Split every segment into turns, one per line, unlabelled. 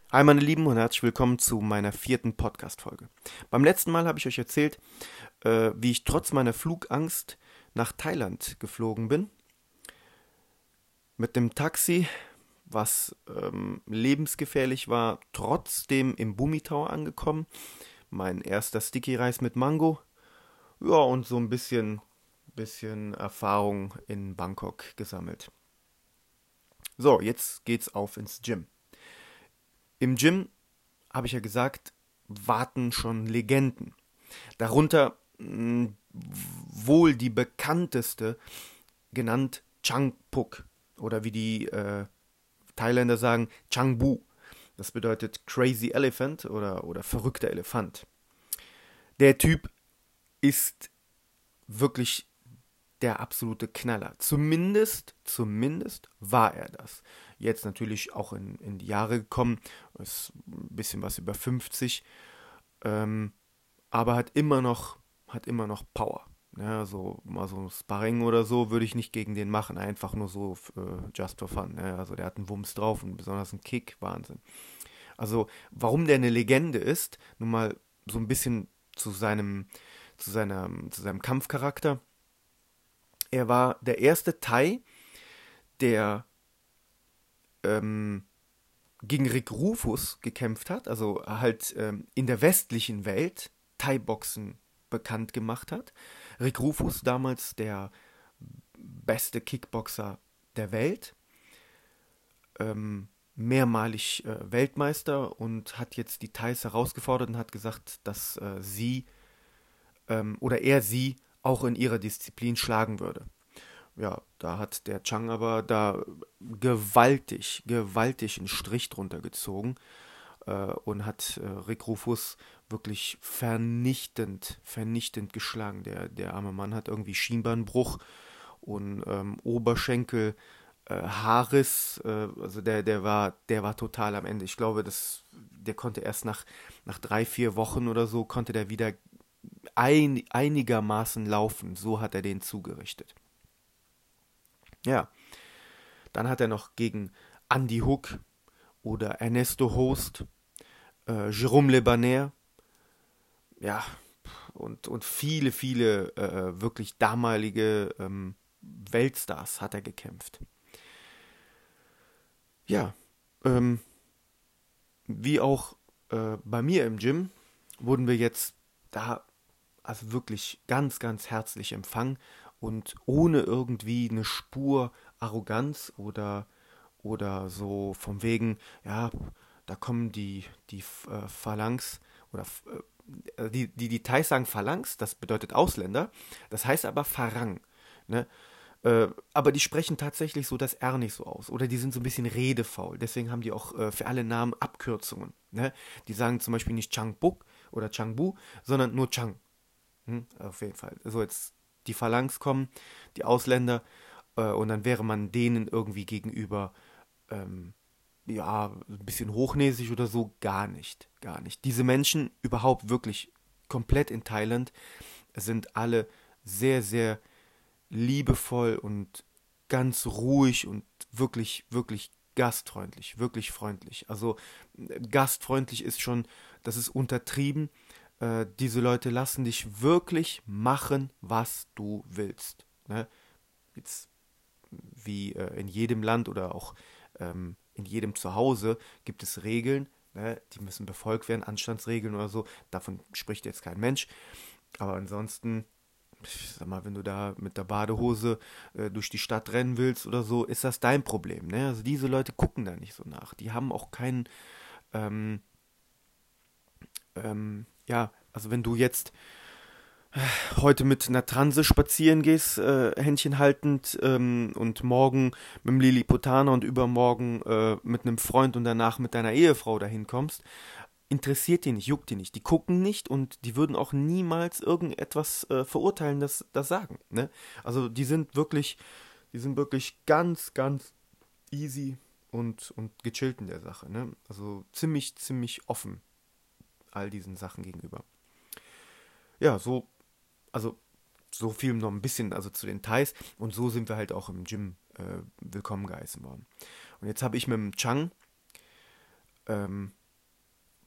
Hi meine Lieben und herzlich willkommen zu meiner vierten Podcast-Folge. Beim letzten Mal habe ich euch erzählt, wie ich trotz meiner Flugangst nach Thailand geflogen bin. Mit dem Taxi, was lebensgefährlich war, trotzdem im Bumi Tower angekommen. Mein erster Sticky-Reis mit Mango. Ja, und so ein bisschen Erfahrung in Bangkok gesammelt. So, jetzt geht's auf ins Gym. Im Gym, habe ich ja gesagt, warten schon Legenden. Darunter wohl die bekannteste, genannt Changpuk. Oder wie die Thailänder sagen, Changbu. Das bedeutet Crazy Elephant oder verrückter Elefant. Der Typ ist wirklich der absolute Knaller. Zumindest war er das. Jetzt natürlich auch in die Jahre gekommen, ist ein bisschen was über 50, ähm, aber hat immer noch Power. Ja, so mal so Sparring oder so würde ich nicht gegen den machen, einfach nur so just for fun. Ja, also der hat einen Wumms drauf und besonders einen Kick, Wahnsinn. Also warum der eine Legende ist, nun mal so ein bisschen zu seinem Kampfcharakter. Er war der erste Thai, der ähm, gegen Rick Rufus gekämpft hat, also halt in der westlichen Welt Thai-Boxen bekannt gemacht hat. Rick Rufus damals der beste Kickboxer der Welt, mehrmalig Weltmeister und hat jetzt die Thais herausgefordert und hat gesagt, dass sie oder er sie auch in ihrer Disziplin schlagen würde. Ja, da hat der Chang aber da gewaltig einen Strich drunter gezogen und hat Rick Rufus wirklich vernichtend geschlagen. Der arme Mann hat irgendwie Schienbeinbruch und Oberschenkel, Haarriss, also der war total am Ende. Ich glaube, der konnte erst nach 3, 4 Wochen oder so, konnte der wieder einigermaßen laufen. So hat er den zugerichtet. Ja, dann hat er noch gegen Andy Hook oder Ernesto Host, Jérôme Le Banner, ja, und viele wirklich damalige Weltstars hat er gekämpft. Ja, ähm, wie auch bei mir im Gym wurden wir jetzt da also wirklich ganz herzlich empfangen und ohne irgendwie eine Spur Arroganz oder so vom wegen, ja, da kommen die Phalanx oder die Thais sagen Phalanx, das bedeutet Ausländer, das heißt aber Farang, ne? Aber die sprechen tatsächlich so das R nicht so aus. Oder die sind so ein bisschen redefaul. Deswegen haben die auch für alle Namen Abkürzungen. Ne? Die sagen zum Beispiel nicht Changbuk oder Changbu, sondern nur Chang. Auf jeden Fall. So jetzt die Phalanx kommen, die Ausländer, und dann wäre man denen irgendwie gegenüber, ähm, ja, ein bisschen hochnäsig oder so, gar nicht. Gar nicht. Diese Menschen überhaupt wirklich komplett in Thailand sind alle sehr liebevoll und ganz ruhig und wirklich gastfreundlich, wirklich freundlich. Also gastfreundlich ist schon, das ist untertrieben. Diese Leute lassen dich wirklich machen, was du willst. Ne? Jetzt wie in jedem Land oder auch in jedem Zuhause gibt es Regeln, ne? Die müssen befolgt werden, Anstandsregeln oder so. Davon spricht jetzt kein Mensch. Aber ansonsten, ich sag mal, wenn du da mit der Badehose durch die Stadt rennen willst oder so, ist das dein Problem. Ne? Also diese Leute gucken da nicht so nach. Die haben auch keinen, ähm, ja, also wenn du jetzt heute mit einer Transe spazieren gehst, Händchen haltend, und morgen mit dem Lilliputaner und übermorgen mit einem Freund und danach mit deiner Ehefrau dahin kommst, interessiert die nicht, juckt die nicht. Die gucken nicht und die würden auch niemals irgendetwas verurteilen, das sagen. Ne? Also die sind wirklich ganz easy und gechillt in der Sache. Ne? Also ziemlich offen all diesen Sachen gegenüber. Ja, also so viel noch ein bisschen, also zu den Thais. Und so sind wir halt auch im Gym willkommen geheißen worden. Und jetzt habe ich mit dem Chang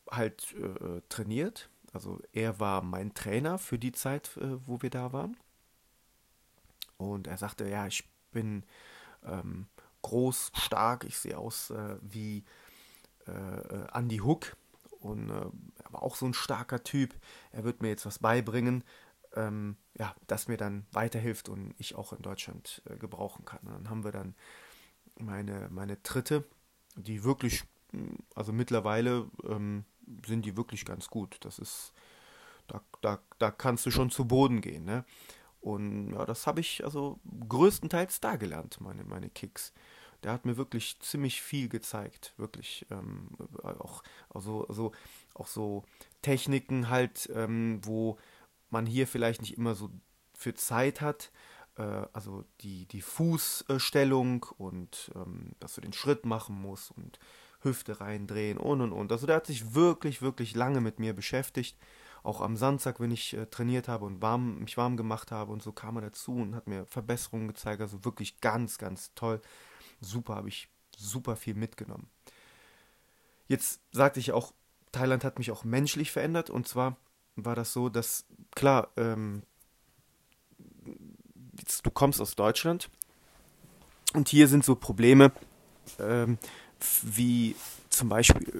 halt trainiert. Also er war mein Trainer für die Zeit, wo wir da waren. Und er sagte, ja, ich bin ähm, groß, stark, ich sehe aus wie Andy Hook. Und er war auch so ein starker Typ. Er wird mir jetzt was beibringen, ja, das mir dann weiterhilft und ich auch in Deutschland gebrauchen kann. Und dann haben wir dann meine Tritte, die wirklich, also mittlerweile sind die wirklich ganz gut. Das ist, da kannst du schon zu Boden gehen, ne? Und ja, das habe ich also größtenteils da gelernt, meine Kicks. Der hat mir wirklich ziemlich viel gezeigt, wirklich. Auch, auch so Techniken halt, wo man hier vielleicht nicht immer so für Zeit hat. Also die Fußstellung und dass du den Schritt machen musst und Hüfte reindrehen und. Also der hat sich wirklich, wirklich lange mit mir beschäftigt. Auch am Samstag, wenn ich trainiert habe und mich warm gemacht habe und so kam er dazu und hat mir Verbesserungen gezeigt. Also wirklich ganz, ganz toll. Super, habe ich super viel mitgenommen. Jetzt sagte ich auch, Thailand hat mich auch menschlich verändert. Und zwar war das so, dass, klar, jetzt, du kommst aus Deutschland und hier sind so Probleme ähm, wie zum Beispiel,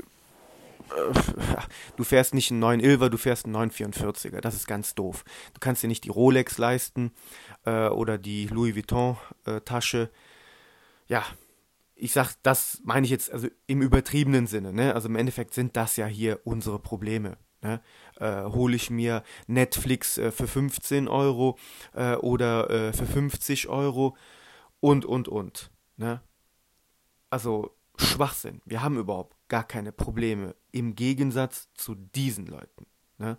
du fährst nicht einen 911er, du fährst einen 944er. Das ist ganz doof. Du kannst dir nicht die Rolex leisten oder die Louis Vuitton Tasche. Ja, ich sag, das meine ich jetzt also im übertriebenen Sinne, ne? Also im Endeffekt sind das ja hier unsere Probleme. Ne? Hole ich mir Netflix für 15 Euro oder für 50 Euro und. Ne? Also Schwachsinn. Wir haben überhaupt gar keine Probleme im Gegensatz zu diesen Leuten. Ne?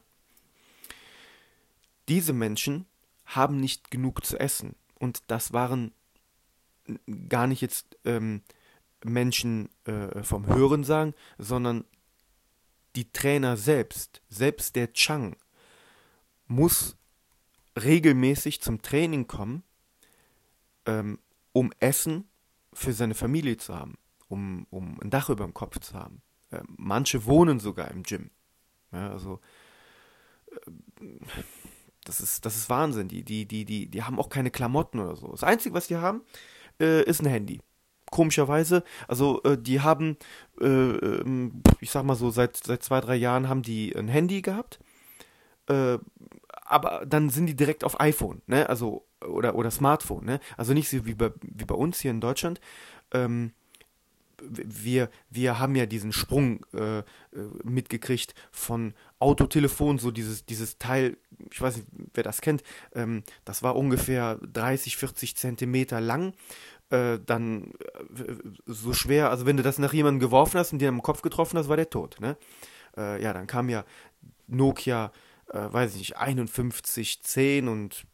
Diese Menschen haben nicht genug zu essen. Und das waren gar nicht jetzt Menschen vom Hörensagen, sondern die Trainer selbst der Chang, muss regelmäßig zum Training kommen, um Essen für seine Familie zu haben, um ein Dach über dem Kopf zu haben. Manche wohnen sogar im Gym. Ja, also das ist Wahnsinn. Die haben auch keine Klamotten oder so. Das Einzige, was die haben, ist ein Handy. Komischerweise, also die haben, ich sag mal so, seit 2, 3 Jahren haben die ein Handy gehabt, äh, aber dann sind die direkt auf iPhone, ne? Also, oder Smartphone, ne? Also nicht so wie bei uns hier in Deutschland. Ähm, wir haben ja diesen Sprung mitgekriegt von Autotelefon, so dieses Teil, ich weiß nicht, wer das kennt, das war ungefähr 30, 40 Zentimeter lang, dann so schwer, also wenn du das nach jemandem geworfen hast und dir am Kopf getroffen hast, war der tot, ne? Ja, dann kam ja Nokia, weiß ich nicht, 5110 und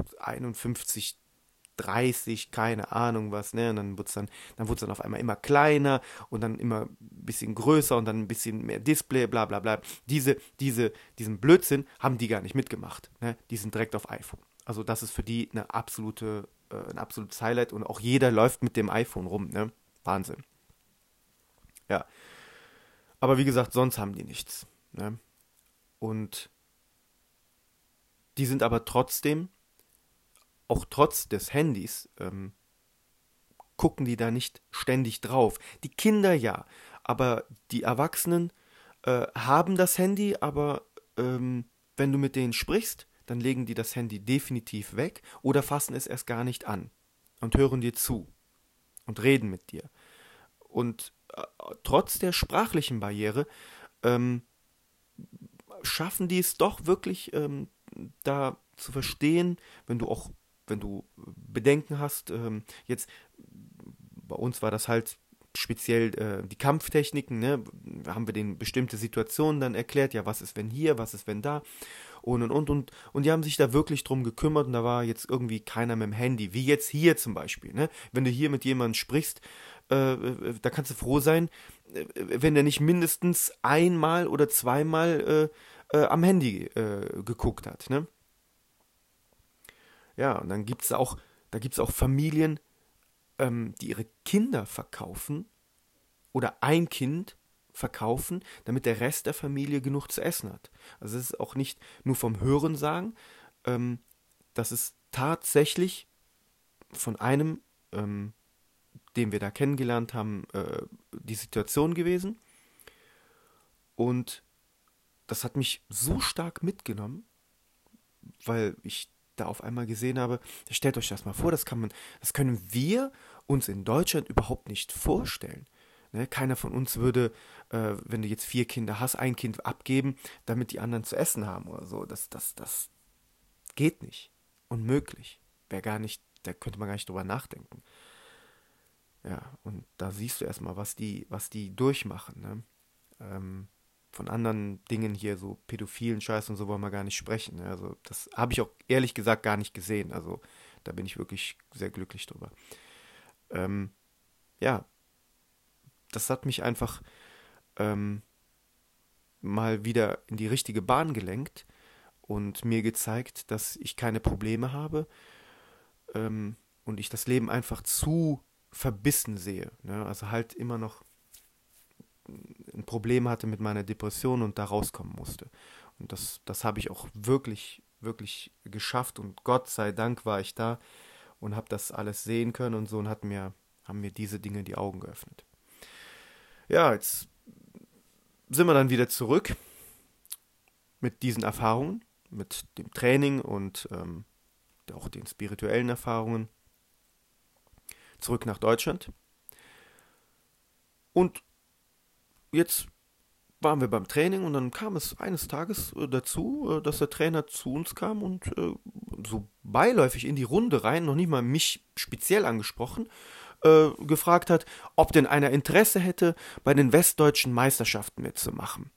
5130, keine Ahnung was, ne? Und dann wurde es dann auf einmal immer kleiner und dann immer ein bisschen größer und dann ein bisschen mehr Display, bla bla bla. Diesen Blödsinn haben die gar nicht mitgemacht, ne? Die sind direkt auf iPhone. Also das ist für die ein absolutes Highlight und auch jeder läuft mit dem iPhone rum, ne? Wahnsinn. Ja. Aber wie gesagt, sonst haben die nichts, ne? Und die sind aber trotzdem, auch trotz des Handys, gucken die da nicht ständig drauf. Die Kinder ja, aber die Erwachsenen haben das Handy, aber wenn du mit denen sprichst, dann legen die das Handy definitiv weg oder fassen es erst gar nicht an und hören dir zu und reden mit dir. Und trotz der sprachlichen Barriere ähm, schaffen die es doch wirklich da zu verstehen, wenn du Bedenken hast, jetzt bei uns war das halt speziell die Kampftechniken, ne? Haben wir denen bestimmte Situationen dann erklärt, ja, was ist wenn hier, was ist wenn da und die haben sich da wirklich drum gekümmert und da war jetzt irgendwie keiner mit dem Handy, wie jetzt hier zum Beispiel, ne? Wenn du hier mit jemandem sprichst, da kannst du froh sein, wenn der nicht mindestens einmal oder zweimal am Handy geguckt hat, ne? Ja, und dann da gibt's auch Familien, die ihre Kinder verkaufen oder ein Kind verkaufen, damit der Rest der Familie genug zu essen hat. Also es ist auch nicht nur vom Hörensagen, das ist tatsächlich von einem, den wir da kennengelernt haben, die Situation gewesen. Und das hat mich so stark mitgenommen, weil ich da auf einmal gesehen habe, stellt euch das mal vor, das können wir uns in Deutschland überhaupt nicht vorstellen. Ne? Keiner von uns würde, wenn du jetzt 4 Kinder hast, ein Kind abgeben, damit die anderen zu essen haben oder so. Das geht nicht. Unmöglich. Wäre gar nicht, da könnte man gar nicht drüber nachdenken. Ja, und da siehst du erstmal, was die durchmachen, ne? Von anderen Dingen hier, so pädophilen Scheiß und so wollen wir gar nicht sprechen. Ne? Also das habe ich auch ehrlich gesagt gar nicht gesehen. Also da bin ich wirklich sehr glücklich drüber. Ähm, ja, das hat mich einfach ähm, mal wieder in die richtige Bahn gelenkt und mir gezeigt, dass ich keine Probleme habe, und ich das Leben einfach zu verbissen sehe. Ne? Also halt immer noch ein Problem hatte mit meiner Depression und da rauskommen musste. Und das habe ich auch wirklich, wirklich geschafft und Gott sei Dank war ich da und habe das alles sehen können und so und haben mir diese Dinge die Augen geöffnet. Ja, jetzt sind wir dann wieder zurück mit diesen Erfahrungen, mit dem Training und auch den spirituellen Erfahrungen zurück nach Deutschland. Und jetzt waren wir beim Training und dann kam es eines Tages dazu, dass der Trainer zu uns kam und so beiläufig in die Runde rein, noch nicht mal mich speziell angesprochen, gefragt hat, ob denn einer Interesse hätte, bei den westdeutschen Meisterschaften mitzumachen.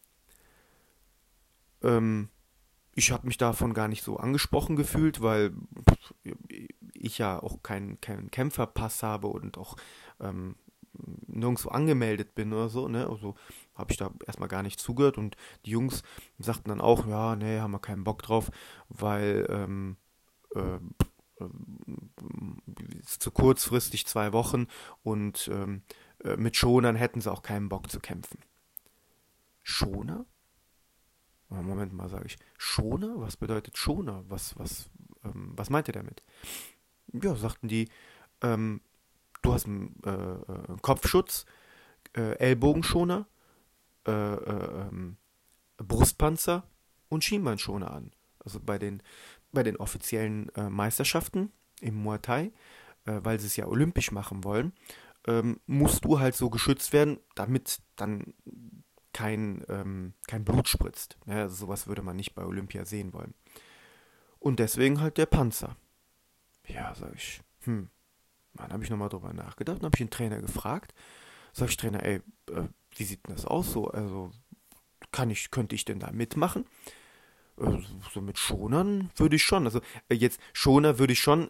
Ähm, Ich habe mich davon gar nicht so angesprochen gefühlt, weil ich ja auch keinen Kämpferpass habe und auch ähm, nirgendwo angemeldet bin oder so, ne? Also habe ich da erstmal gar nicht zugehört und die Jungs sagten dann auch, ja, nee, haben wir keinen Bock drauf, weil äh, ist zu kurzfristig 2 Wochen und mit Schonern hätten sie auch keinen Bock zu kämpfen. Schoner? Moment mal, sage ich. Schoner? Was bedeutet Schoner? Was meint ihr damit? Ja, sagten die, ähm, du hast einen Kopfschutz, Ellbogenschoner, Brustpanzer und Schienbeinschoner an. Also bei den offiziellen Meisterschaften im Muay Thai, weil sie es ja olympisch machen wollen, musst du halt so geschützt werden, damit dann kein Blut spritzt. Ja, also sowas würde man nicht bei Olympia sehen wollen. Und deswegen halt der Panzer. Ja, sag ich, dann habe ich nochmal drüber nachgedacht und habe ich den Trainer gefragt. Sag ich, Trainer, ey, wie sieht denn das aus so? Also könnte ich denn da mitmachen? So mit Schonern würde ich schon. Also jetzt Schoner würde ich schon.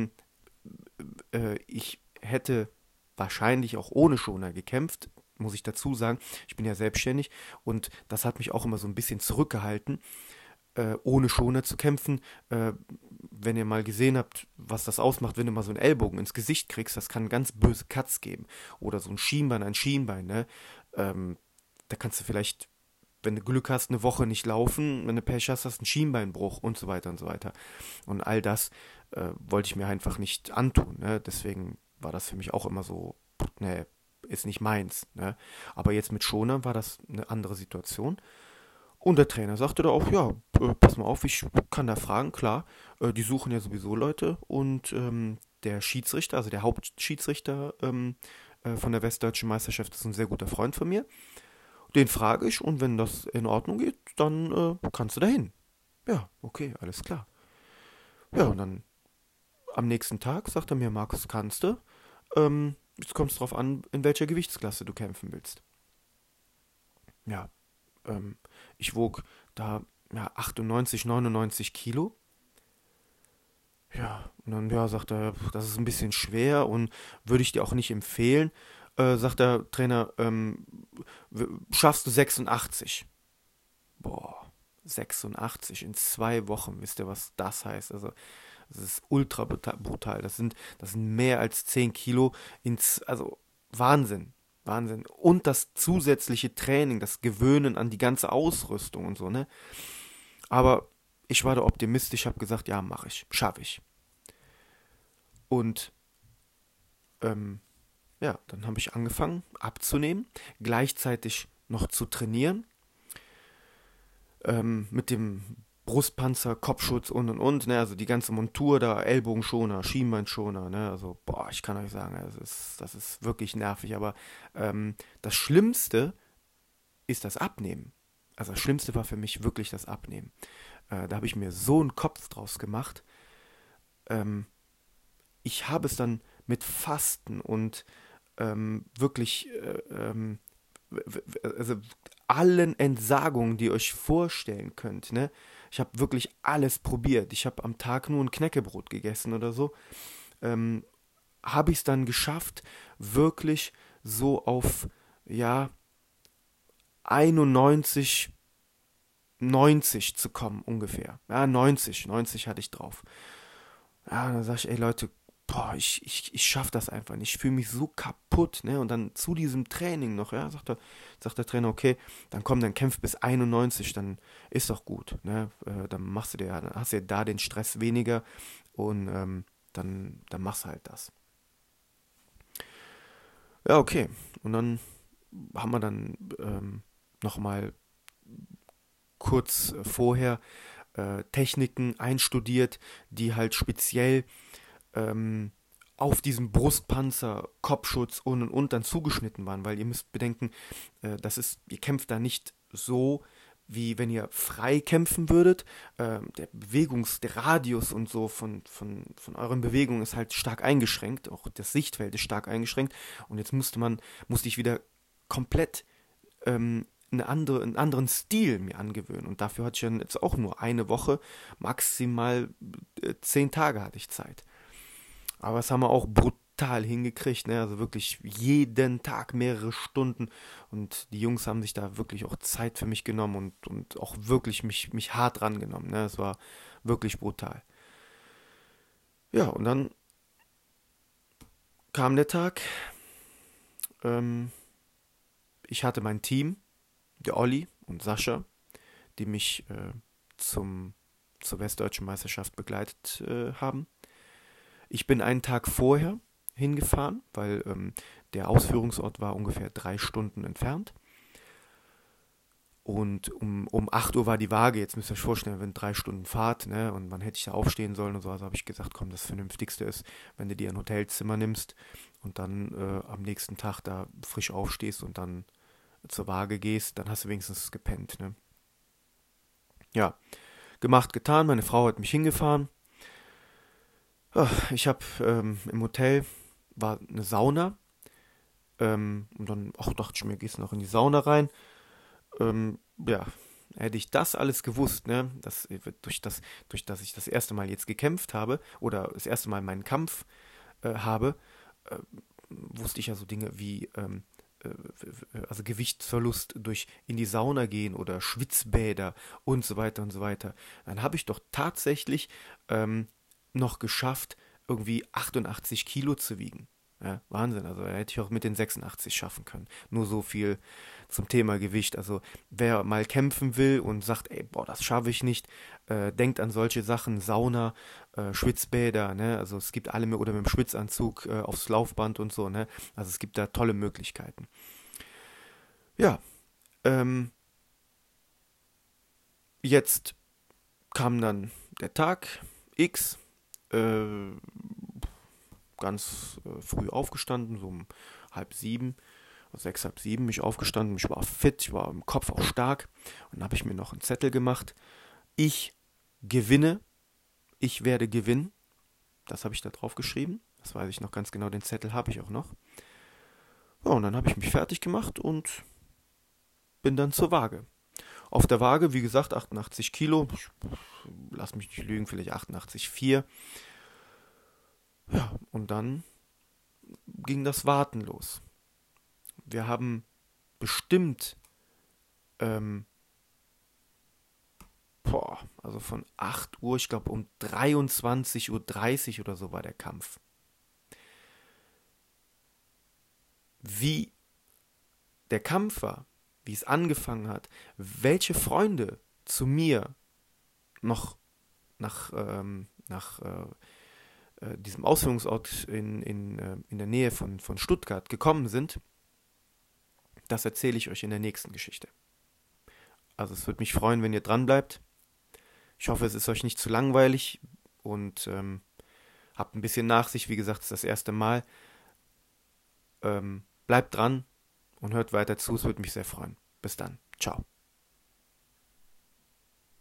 Ich hätte wahrscheinlich auch ohne Schoner gekämpft, muss ich dazu sagen. Ich bin ja selbstständig und das hat mich auch immer so ein bisschen zurückgehalten, ohne Schoner zu kämpfen. Wenn ihr mal gesehen habt, was das ausmacht, wenn du mal so einen Ellbogen ins Gesicht kriegst, das kann ganz böse Cuts geben. Oder so ein Schienbein, ne? Da kannst du vielleicht, wenn du Glück hast, eine Woche nicht laufen, wenn du Pech hast, hast du einen Schienbeinbruch und so weiter und so weiter. Und all das wollte ich mir einfach nicht antun, ne? Deswegen war das für mich auch immer so, ne, ist nicht meins, ne? Aber jetzt mit Schoner war das eine andere Situation. Und der Trainer sagte da auch, ja, pass mal auf, ich kann da fragen, klar, die suchen ja sowieso Leute und der Schiedsrichter, also der Hauptschiedsrichter von der Westdeutschen Meisterschaft ist ein sehr guter Freund von mir. Den frage ich und wenn das in Ordnung geht, dann kannst du da hin. Ja, okay, alles klar. Ja, und dann am nächsten Tag sagt er mir, Markus, kannst du? Jetzt kommt es drauf an, in welcher Gewichtsklasse du kämpfen willst. Ja, ähm, ich wog da ja, 98, 99 Kilo. Ja, und dann ja, sagt er, das ist ein bisschen schwer und würde ich dir auch nicht empfehlen. Sagt der Trainer, schaffst du 86? Boah, 86 in 2 Wochen, wisst ihr, was das heißt? Also, das ist ultra brutal. Das sind mehr als 10 Kilo also Wahnsinn. Wahnsinn. Und das zusätzliche Training, das Gewöhnen an die ganze Ausrüstung und so, ne? Aber ich war da optimistisch, habe gesagt, ja, mache ich, schaffe ich. Und ja, dann habe ich angefangen abzunehmen, gleichzeitig noch zu trainieren, mit dem Brustpanzer, Kopfschutz und, ne, also die ganze Montur da, Ellbogenschoner, Schienbeinschoner, ne, also, boah, ich kann euch sagen, das ist wirklich nervig, aber das Schlimmste ist das Abnehmen. Also das Schlimmste war für mich wirklich das Abnehmen. Da habe ich mir so einen Kopf draus gemacht. Ähm, Ich habe es dann mit Fasten und wirklich also allen Entsagungen, die ihr euch vorstellen könnt, ne? Ich habe wirklich alles probiert. Ich habe am Tag nur ein Knäckebrot gegessen oder so. Ähm, habe ich es dann geschafft, wirklich so auf, ja, 91, 90 zu kommen ungefähr. Ja, 90 hatte ich drauf. Ja, dann sag ich, ey Leute, boah, ich schaff das einfach nicht. Ich fühle mich so kaputt, ne? Und dann zu diesem Training noch, ja, sagt der Trainer, okay, dann komm, dann kämpf bis 91, dann ist doch gut, ne? Dann machst du dir, dann hast du ja da den Stress weniger und dann machst du halt das. Ja, okay. Und dann haben wir dann nochmal kurz vorher Techniken einstudiert, die halt speziell ähm, auf diesem Brustpanzer, Kopfschutz und dann zugeschnitten waren, weil ihr müsst bedenken, ihr kämpft da nicht so, wie wenn ihr frei kämpfen würdet. Der Radius und so von euren Bewegungen ist halt stark eingeschränkt, auch das Sichtfeld ist stark eingeschränkt und jetzt musste ich wieder komplett einen anderen Stil mir angewöhnen. Und dafür hatte ich dann jetzt auch nur eine Woche, maximal 10 Tage hatte ich Zeit. Aber das haben wir auch brutal hingekriegt, ne? Also wirklich jeden Tag mehrere Stunden. Und die Jungs haben sich da wirklich auch Zeit für mich genommen und auch wirklich mich hart rangenommen. Ne? Es war wirklich brutal. Ja, und dann kam der Tag. Ähm, Ich hatte mein Team, der Olli und Sascha, die mich zur Westdeutschen Meisterschaft begleitet haben. Ich bin einen Tag vorher hingefahren, weil der Ausführungsort war ungefähr 3 Stunden entfernt. Und um 8 Uhr war die Waage. Jetzt müsst ihr euch vorstellen, wenn 3 Stunden Fahrt, ne, und wann hätte ich da aufstehen sollen und so. Also habe ich gesagt, komm, das Vernünftigste ist, wenn du dir ein Hotelzimmer nimmst und dann am nächsten Tag da frisch aufstehst und dann zur Waage gehst, dann hast du wenigstens gepennt, ne. Ja, gemacht, getan. Meine Frau hat mich hingefahren. Ich habe im Hotel war eine Sauna. Und dann auch dachte ich mir, gehst du noch in die Sauna rein. Ja, hätte ich das alles gewusst, ne, durch das ich das erste Mal jetzt gekämpft habe oder das erste Mal meinen Kampf habe, äh, wusste ich ja so Dinge wie also Gewichtsverlust durch in die Sauna gehen oder Schwitzbäder und so weiter und so weiter. Dann habe ich doch tatsächlich noch geschafft, irgendwie 88 Kilo zu wiegen. Ja, Wahnsinn, also hätte ich auch mit den 86 schaffen können. Nur so viel zum Thema Gewicht. Also wer mal kämpfen will und sagt, ey, boah, das schaffe ich nicht, denkt an solche Sachen, Sauna, Schwitzbäder, ne? Also es gibt alle, oder mit dem Schwitzanzug aufs Laufband und so, ne? Also es gibt da tolle Möglichkeiten. Ja, ähm, jetzt kam dann der Tag X, äh, ganz früh aufgestanden, so um halb sieben, sechs, halb sieben mich aufgestanden. Ich war fit, ich war im Kopf auch stark. Und dann habe ich mir noch einen Zettel gemacht. Ich gewinne, ich werde gewinnen. Das habe ich da drauf geschrieben. Das weiß ich noch ganz genau, den Zettel habe ich auch noch. Ja, und dann habe ich mich fertig gemacht und bin dann zur Waage. Auf der Waage, wie gesagt, 88 Kilo. Ich lass mich nicht lügen, vielleicht 88,4. Ja, und dann ging das Warten los. Wir haben bestimmt, ähm, also von 8 Uhr, ich glaube um 23:30 Uhr oder so war der Kampf. Wie der Kampf war, wie es angefangen hat, welche Freunde zu mir noch nach diesem Ausführungsort in der Nähe von Stuttgart gekommen sind, das erzähle ich euch in der nächsten Geschichte. Also es würde mich freuen, wenn ihr dran bleibt. Ich hoffe, es ist euch nicht zu langweilig und habt ein bisschen Nachsicht. Wie gesagt, es ist das erste Mal. Bleibt dran und hört weiter zu. Es würde mich sehr freuen. Bis dann. Ciao.